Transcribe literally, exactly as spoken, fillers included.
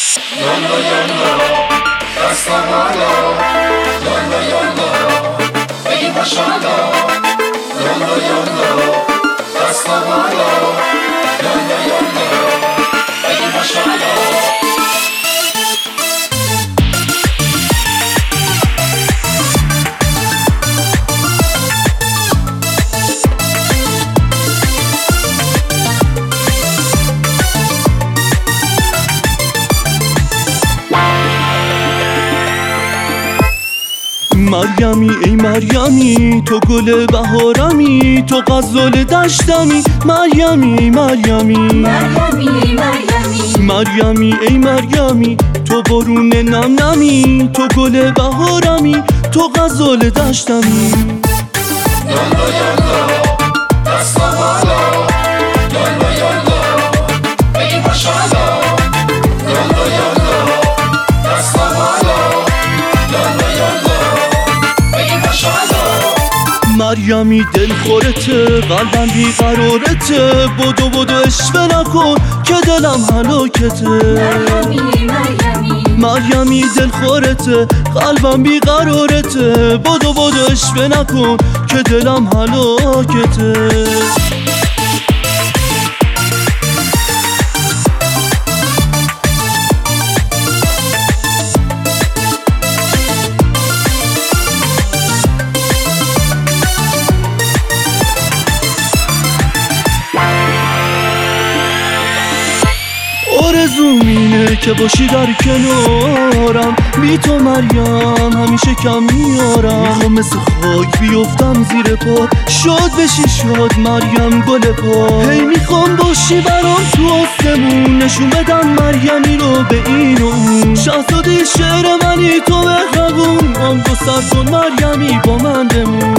یالا یالا دستا بالا، یالا یالا بگی ماشاءالله. یالا یالا دستا بالا، یالا یالا بگی ماشاءالله. مریمی ای مریمی تو گل بهارمی، تو غزال دشتمی مریمی ای مریمی. مریمی ای مریمی مریمی ای مریمی تو بارون نم نمی، تو گل بهارمی تو غزال دشتمی. یالا یالا دستا بالا، یالا یالا بگی ماشاءالله. یالا یالا دستا بالا، یالا یالا بگی ماشاءالله. مریمی دل خورته قلبم بیقرارته، بدو بدو اشوه نکن که دلم هلاکته. مریمی ای مریمی مریمی دل خورته قلبم بیقرارته، بدو بدو اشوه نکن که دلم هلاکته. آرزوم اینه که باشی در کنارم، بی تو مریم همیشه کم میارم. میخوام مثل خاک بیفتم زیر پا، شاد بشی شاد مریم گل پا. هی میخوام باشی برام تو آسمون، نشون بدم مریمی رو به این و اون. شهزادی شعر منی تو مهربون، آن تو سر کن مریمی با من بمون.